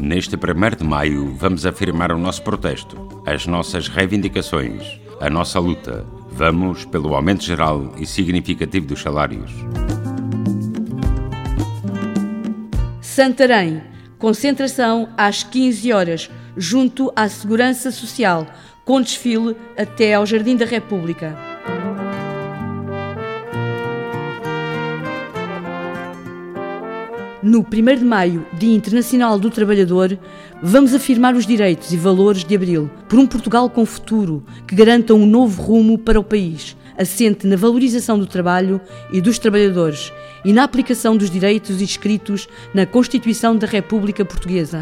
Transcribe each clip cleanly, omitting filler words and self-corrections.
Neste 1º de maio, vamos afirmar o nosso protesto, as nossas reivindicações, a nossa luta. Vamos pelo aumento geral e significativo dos salários. Santarém. Concentração às 15 horas, junto à Segurança Social, com desfile até ao Jardim da República. No 1º de maio, Dia Internacional do Trabalhador, vamos afirmar os direitos e valores de Abril por um Portugal com futuro que garanta um novo rumo para o país, assente na valorização do trabalho e dos trabalhadores e na aplicação dos direitos inscritos na Constituição da República Portuguesa.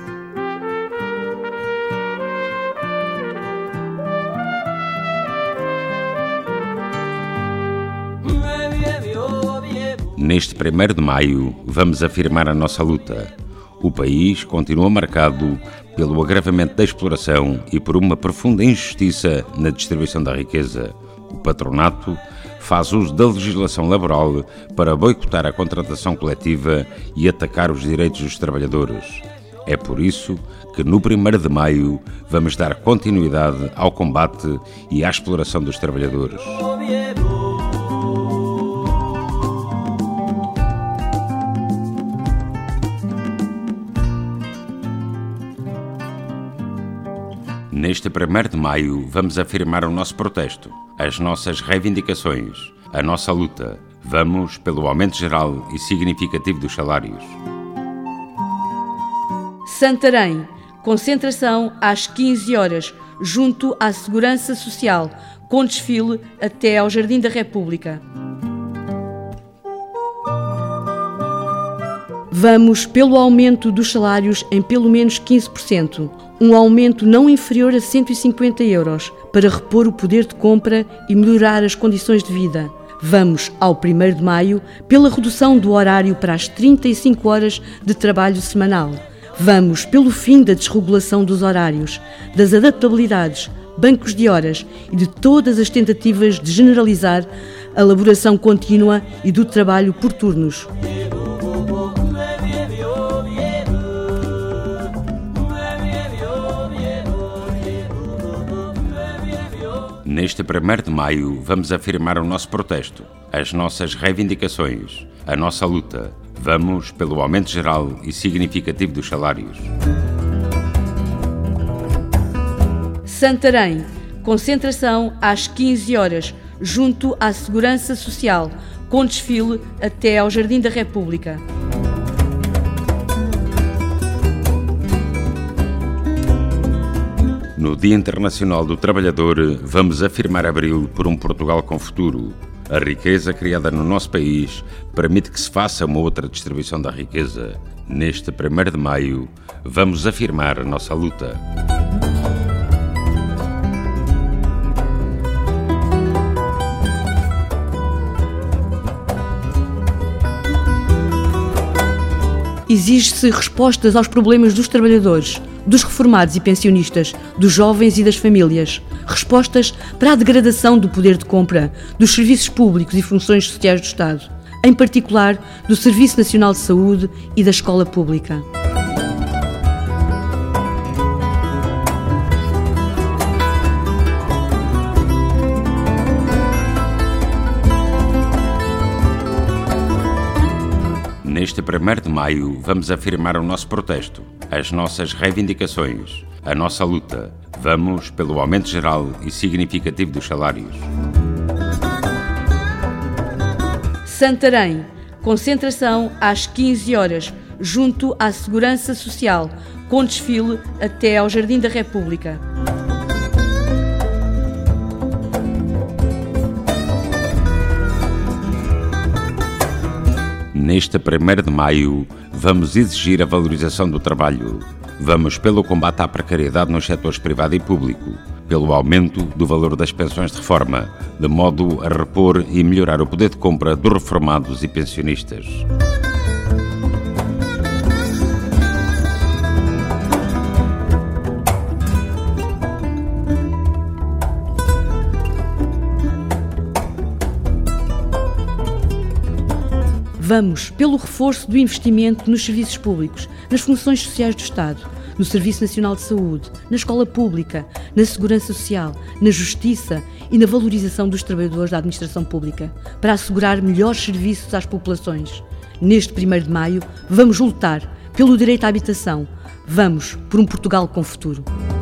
Neste 1º de maio, vamos afirmar a nossa luta. O país continua marcado pelo agravamento da exploração e por uma profunda injustiça na distribuição da riqueza. O patronato faz uso da legislação laboral para boicotar a contratação coletiva e atacar os direitos dos trabalhadores. É por isso que no 1º de maio vamos dar continuidade ao combate e à exploração dos trabalhadores. Neste 1º de maio, vamos afirmar o nosso protesto, as nossas reivindicações, a nossa luta. Vamos pelo aumento geral e significativo dos salários. Santarém. Concentração às 15 horas, junto à Segurança Social, com desfile até ao Jardim da República. Vamos pelo aumento dos salários em pelo menos 15%, um aumento não inferior a 150 euros, para repor o poder de compra e melhorar as condições de vida. Vamos ao 1º de maio pela redução do horário para as 35 horas de trabalho semanal. Vamos pelo fim da desregulação dos horários, das adaptabilidades, bancos de horas e de todas as tentativas de generalizar a elaboração contínua e do trabalho por turnos. Neste 1º de maio, vamos afirmar o nosso protesto, as nossas reivindicações, a nossa luta. Vamos pelo aumento geral e significativo dos salários. Santarém. Concentração às 15 horas, junto à Segurança Social, com desfile até ao Jardim da República. No Dia Internacional do Trabalhador, vamos afirmar Abril por um Portugal com futuro. A riqueza criada no nosso país permite que se faça uma outra distribuição da riqueza. Neste 1º de maio, vamos afirmar a nossa luta. Exige-se respostas aos problemas dos trabalhadores, dos reformados e pensionistas, dos jovens e das famílias. Respostas para a degradação do poder de compra, dos serviços públicos e funções sociais do Estado, em particular do Serviço Nacional de Saúde e da escola pública. Neste 1º de maio, vamos afirmar o nosso protesto, as nossas reivindicações, a nossa luta. Vamos pelo aumento geral e significativo dos salários. Santarém. Concentração às 15 horas, junto à Segurança Social, com desfile até ao Jardim da República. Neste 1º de maio, vamos exigir a valorização do trabalho. Vamos pelo combate à precariedade nos setores privado e público, pelo aumento do valor das pensões de reforma, de modo a repor e melhorar o poder de compra dos reformados e pensionistas. Vamos pelo reforço do investimento nos serviços públicos, nas funções sociais do Estado, no Serviço Nacional de Saúde, na escola pública, na segurança social, na justiça e na valorização dos trabalhadores da administração pública, para assegurar melhores serviços às populações. Neste 1º de maio, vamos lutar pelo direito à habitação. Vamos por um Portugal com futuro.